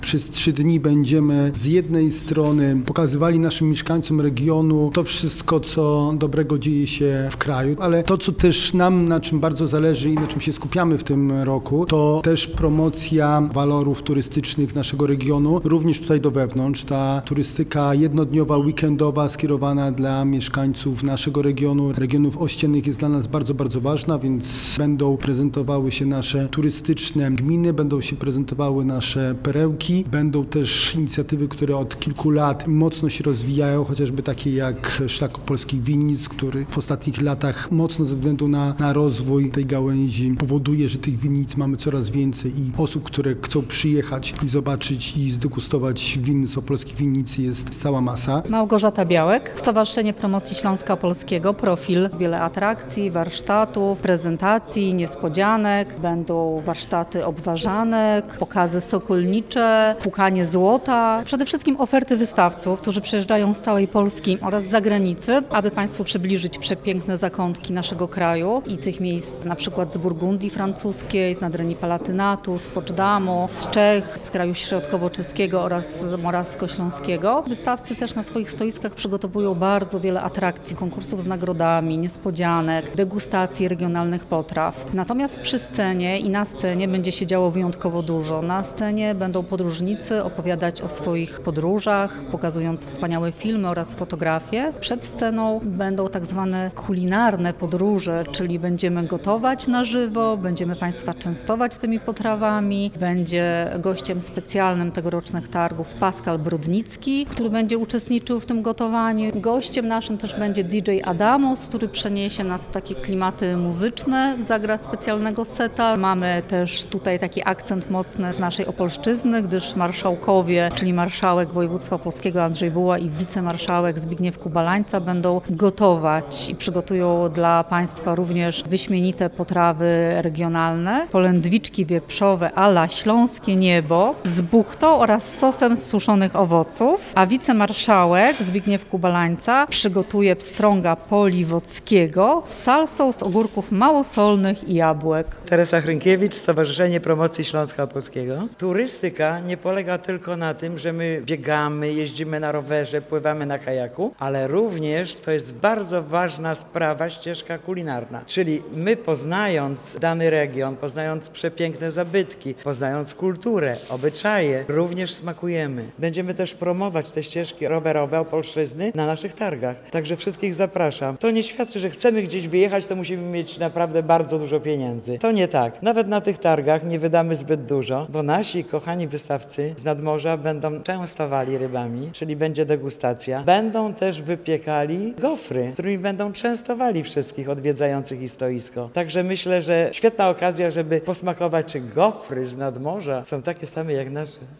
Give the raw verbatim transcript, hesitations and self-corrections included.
Przez trzy dni będziemy z jednej strony pokazywali naszym mieszkańcom regionu to wszystko, co dobrego dzieje się w kraju, ale to, co też nam, na czym bardzo zależy i na czym się skupiamy w tym roku, to też promocja walorów turystycznych naszego regionu, również tutaj do wewnątrz. Ta turystyka jednodniowa, weekendowa, skierowana dla mieszkańców naszego regionu, regionów ościennych jest dla nas bardzo, bardzo ważna, więc będą prezentowały się nasze turystyczne gminy, będą się prezentowały nasze perełki, będą też inicjatywy, które od kilku lat mocno się rozwijają, chociażby takie jak Szlak Opolskich Winnic, który w ostatnich latach mocno ze względu na, na rozwój tej gałęzi powoduje, że tych winnic mamy coraz więcej i osób, które chcą przyjechać i zobaczyć i zdegustować win z opolskich winnic jest cała masa. Małgorzata Białek, Stowarzyszenie Promocji Śląska Opolskiego, Profil. Wiele atrakcji, warsztatów, prezentacji, niespodzianek, będą warsztaty obwarzanek, pokazy sokolnicze, pukanie złota. Przede wszystkim oferty wystawców, którzy przyjeżdżają z całej Polski oraz z zagranicy, aby Państwu przybliżyć przepiękne zakątki naszego kraju i tych miejsc na przykład z Burgundii francuskiej, z Nadrenii Palatynatu, z Poczdamу, z Czech, z kraju środkowo-czeskiego oraz z Morawsko-Śląskiego. Wystawcy też na swoich stoiskach przygotowują bardzo wiele atrakcji, konkursów z nagrodami, niespodzianek, degustacji regionalnych potraw. Natomiast przy scenie i na scenie będzie się działo wyjątkowo dużo. Na scenie będą podróżnicy opowiadać o swoich podróżach, pokazując wspaniałe filmy oraz fotografie. Przed sceną będą tak zwane kulinarne podróże, czyli będziemy gotować na żywo, będziemy Państwa częstować tymi potrawami. Będzie gościem specjalnym tegorocznych targów Pascal Brodnicki, który będzie uczestniczył w tym gotowaniu. Gościem naszym też będzie D J Adamos, który przeniesie nas w takie klimaty muzyczne, zagra specjalnego seta. Mamy też tutaj taki akcent mocny z naszej Opolszczyzny, gdyż marszałkowie, czyli marszałek województwa opolskiego Andrzej Buła i wicemarszałek Zbigniew Kubalańca będą gotować i przygotują dla Państwa również wyśmienite potrawy regionalne. Polędwiczki wieprzowe a la śląskie niebo z buchtą oraz sosem z suszonych owoców, a wicemarszałek Zbigniew Kubalańca przygotuje pstrąga poliwockiego z salsą z ogórków małosolnych i jabłek. Teresa Hrynkiewicz, Stowarzyszenie Promocji Śląska Opolskiego. Turystyka nie polega tylko na tym, że my biegamy, jeździmy na rowerze, pływamy na kajaku, ale również to jest bardzo ważna sprawa, ścieżka kulinarna. Czyli my poznając dany region, poznając przepiękne zabytki, poznając kulturę, obyczaje, również smakujemy. Będziemy też promować te ścieżki rowerowe Opolszczyzny na naszych targach. Także wszystkich zapraszam. To nie świadczy, że chcemy gdzieś wyjechać, to musimy mieć naprawdę bardzo dużo pieniędzy. To nie tak. Nawet na tych targach nie wydamy zbyt dużo, bo nasi kochani wystawcy z nadmorza będą częstowali rybami, czyli będzie degustacja. Będą też wypiekali gofry, którymi będą częstowali wszystkich odwiedzających ich stoisko. Także myślę, że świetna okazja, żeby posmakować, czy gofry z nadmorza są takie same jak nasze.